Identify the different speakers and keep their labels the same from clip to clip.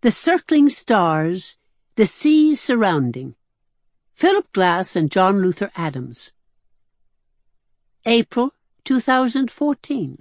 Speaker 1: The circling stars, the seas surrounding. Philip Glass and John Luther Adams. April 2014.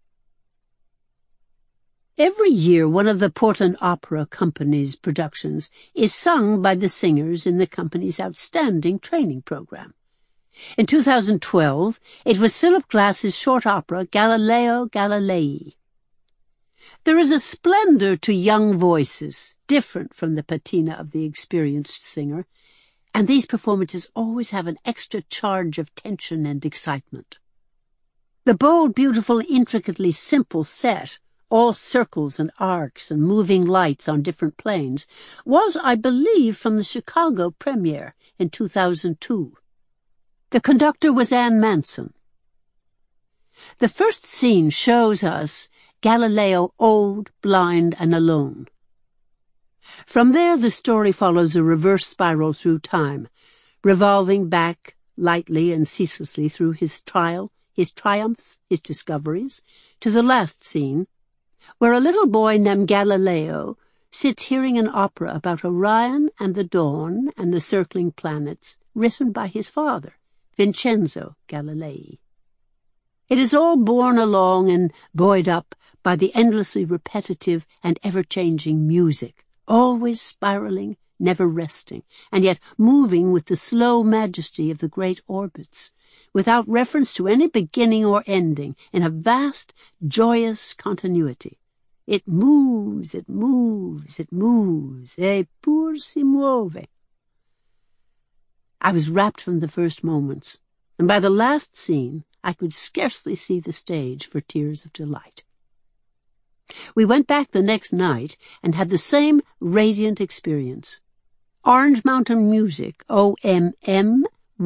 Speaker 1: Every year, one of the Portland Opera Company's productions is sung by the singers in the company's outstanding training program. In 2012, it was Philip Glass's short opera Galileo Galilei. There is a splendor to young voices, different from the patina of the experienced singer, and these performances always have an extra charge of tension and excitement. The bold, beautiful, intricately simple set, all circles and arcs and moving lights on different planes, was, I believe, from the Chicago premiere in 2002. The conductor was Anne Manson. The first scene shows us Galileo old, blind, and alone. From there, the story follows a reverse spiral through time, revolving back lightly and ceaselessly through his trial, his triumphs, his discoveries, to the last scene, where a little boy named Galileo sits hearing an opera about Orion and the dawn and the circling planets, written by his father, Vincenzo Galilei. It is all borne along and buoyed up by the endlessly repetitive and ever-changing music, always spiraling, never resting, and yet moving with the slow majesty of the great orbits, without reference to any beginning or ending, in a vast, joyous continuity. It moves, it moves, it moves, eppur si muove. I was rapt from the first moments, and by the last scene I could scarcely see the stage for tears of delight. We went back the next night and had the same radiant experience. Orange Mountain Music, OMM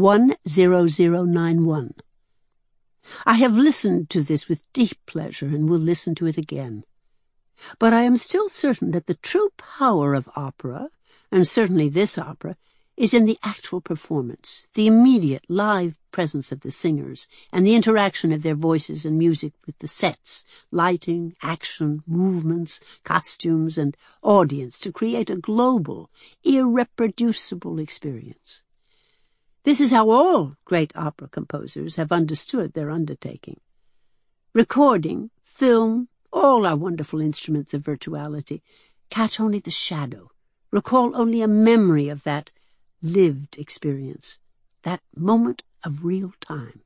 Speaker 1: 10091. I have listened to this with deep pleasure and will listen to it again. But I am still certain that the true power of opera, and certainly this opera, is in the actual performance, the immediate live presence of the singers, and the interaction of their voices and music with the sets, lighting, action, movements, costumes, and audience to create a global, irreproducible experience. This is how all great opera composers have understood their undertaking. Recording, film, all our wonderful instruments of virtuality catch only the shadow, recall only a memory of that lived experience, that moment of real time.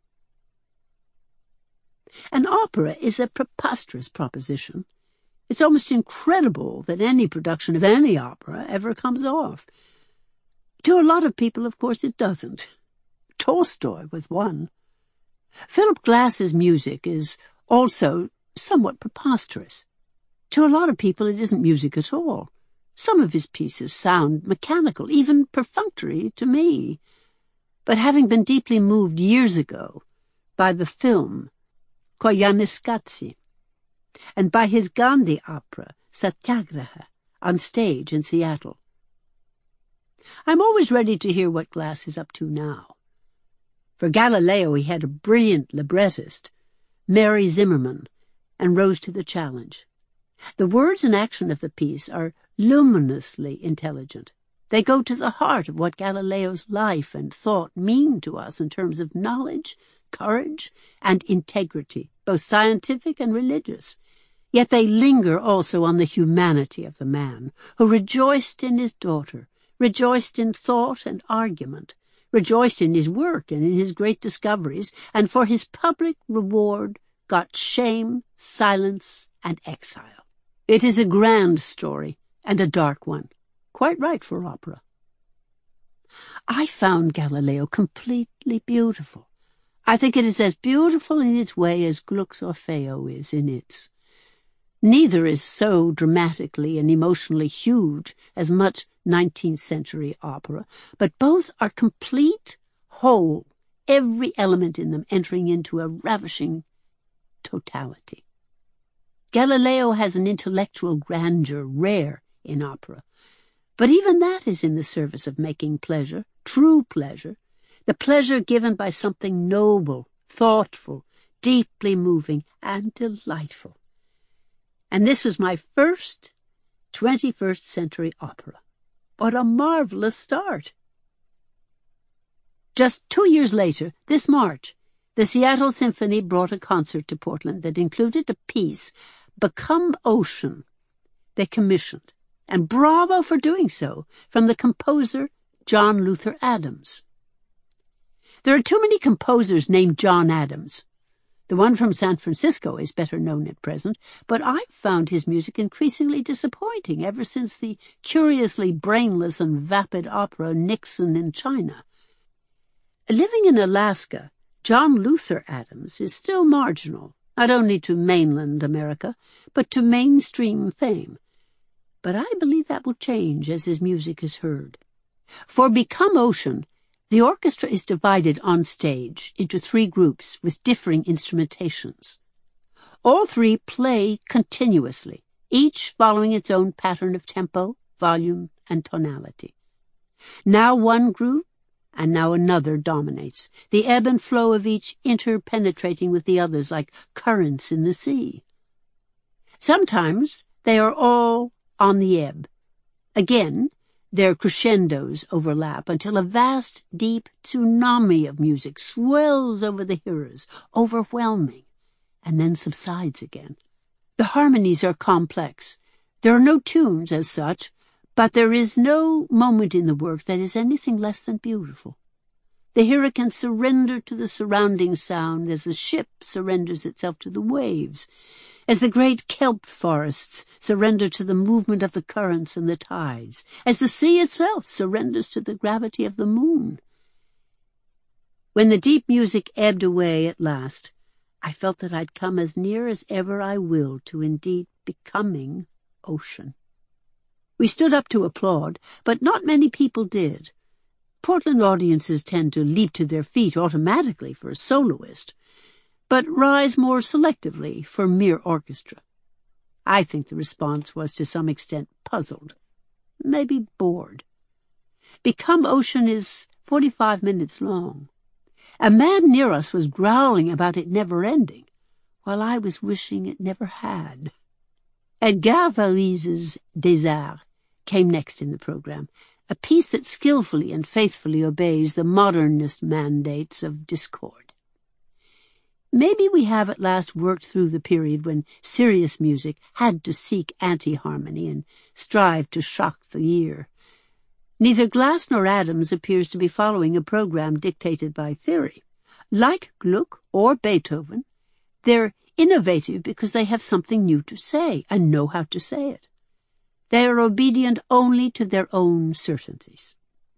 Speaker 1: An opera is a preposterous proposition. It's almost incredible that any production of any opera ever comes off. To a lot of people, of course, it doesn't. Tolstoy was one. Philip Glass's music is also somewhat preposterous. To a lot of people, it isn't music at all. Some of his pieces sound mechanical, even perfunctory to me. But having been deeply moved years ago by the film Koyaanisqatsi and by his Gandhi opera Satyagraha on stage in Seattle, I'm always ready to hear what Glass is up to now. For Galileo, he had a brilliant librettist, Mary Zimmerman, and rose to the challenge. The words and action of the piece are luminously intelligent. They go to the heart of what Galileo's life and thought mean to us in terms of knowledge, courage, and integrity, both scientific and religious. Yet they linger also on the humanity of the man, who rejoiced in his daughter, rejoiced in thought and argument, rejoiced in his work and in his great discoveries, and for his public reward got shame, silence, and exile. It is a grand story, and a dark one, quite right for opera. I found Galileo completely beautiful. I think it is as beautiful in its way as Gluck's Orfeo is in its. Neither is so dramatically and emotionally huge as much 19th century opera, but both are complete, whole, every element in them entering into a ravishing totality. Galileo has an intellectual grandeur rare in opera, but even that is in the service of making pleasure, true pleasure, the pleasure given by something noble, thoughtful, deeply moving, and delightful. And this was my first 21st century opera. What a marvelous start! Just 2 years later, this March, the Seattle Symphony brought a concert to Portland that included a piece, Become Ocean, they commissioned, and bravo for doing so, from the composer John Luther Adams. There are too many composers named John Adams. The one from San Francisco is better known at present, but I've found his music increasingly disappointing ever since the curiously brainless and vapid opera Nixon in China. Living in Alaska, John Luther Adams is still marginal, not only to mainland America, but to mainstream fame. But I believe that will change as his music is heard. For Become Ocean, the orchestra is divided on stage into 3 groups with differing instrumentations. All 3 play continuously, each following its own pattern of tempo, volume, and tonality. Now one group, and now another dominates, the ebb and flow of each interpenetrating with the others like currents in the sea. Sometimes they are all on the ebb. Again, their crescendos overlap until a vast, deep tsunami of music swells over the hearers, overwhelming, and then subsides again. The harmonies are complex. There are no tunes as such, but there is no moment in the work that is anything less than beautiful. The hearer can surrender to the surrounding sound as the ship surrenders itself to the waves, as the great kelp forests surrender to the movement of the currents and the tides, as the sea itself surrenders to the gravity of the moon. When the deep music ebbed away at last, I felt that I'd come as near as ever I will to indeed becoming ocean. We stood up to applaud, but not many people did. Portland audiences tend to leap to their feet automatically for a soloist, but rise more selectively for mere orchestra. I think the response was to some extent puzzled, maybe bored. Become Ocean is 45 minutes long. A man near us was growling about it never ending, while I was wishing it never had. Edgar Variz's Des Arts came next in the program, a piece that skillfully and faithfully obeys the modernist mandates of discord. Maybe we have at last worked through the period when serious music had to seek anti-harmony and strive to shock the ear. Neither Glass nor Adams appears to be following a program dictated by theory. Like Gluck or Beethoven, they're innovative because they have something new to say and know how to say it. They are obedient only to their own certainties.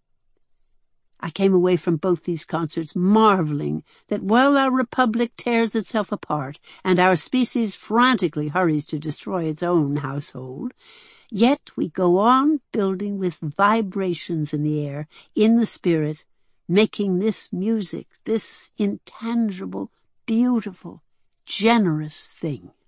Speaker 1: I came away from both these concerts marveling that while our republic tears itself apart and our species frantically hurries to destroy its own household, yet we go on building with vibrations in the air, in the spirit, making this music, this intangible, beautiful, generous thing.